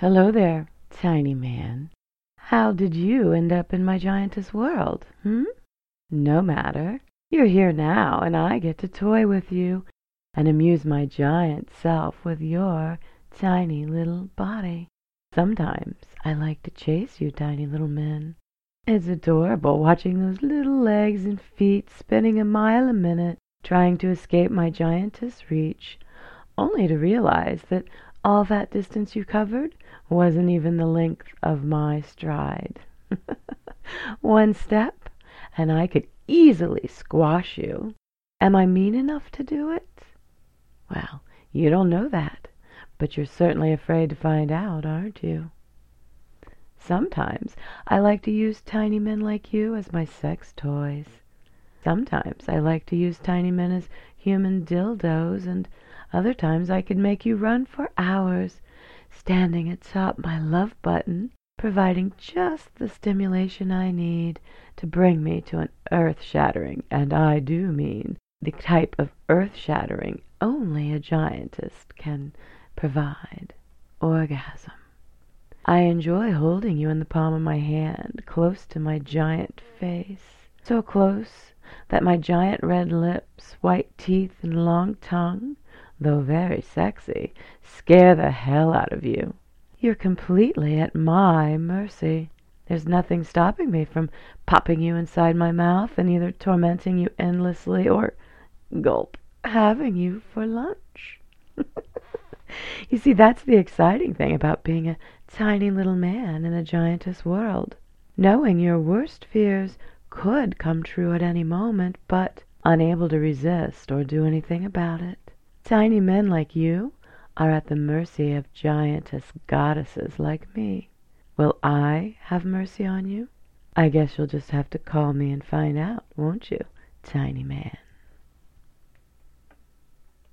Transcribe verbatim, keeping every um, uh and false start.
Hello there, tiny man. How did you end up in my giantess world, hmm? No matter. You're here now, and I get to toy with you and amuse my giant self with your tiny little body. Sometimes I like to chase you tiny little men. It's adorable watching those little legs and feet spinning a mile a minute, trying to escape my giantess reach, only to realize that all that distance you covered wasn't even the length of my stride. One step, and I could easily squash you. Am I mean enough to do it? Well, you don't know that, but you're certainly afraid to find out, aren't you? Sometimes I like to use tiny men like you as my sex toys. Sometimes I like to use tiny men as human dildos, and other times I could make you run for hours, standing atop my love button, providing just the stimulation I need to bring me to an earth-shattering, and I do mean the type of earth-shattering only a giantess can provide, orgasm. I enjoy holding you in the palm of my hand, close to my giant face, so close that my giant red lips, white teeth, and long tongue, though very sexy, scare the hell out of you. You're completely at my mercy. There's nothing stopping me from popping you inside my mouth and either tormenting you endlessly or, gulp, having you for lunch. You see, that's the exciting thing about being a tiny little man in a giantess world. Knowing your worst fears could come true at any moment, but unable to resist or do anything about it. Tiny men like you are at the mercy of giantess goddesses like me. Will I have mercy on you? I guess you'll just have to call me and find out, won't you, tiny man?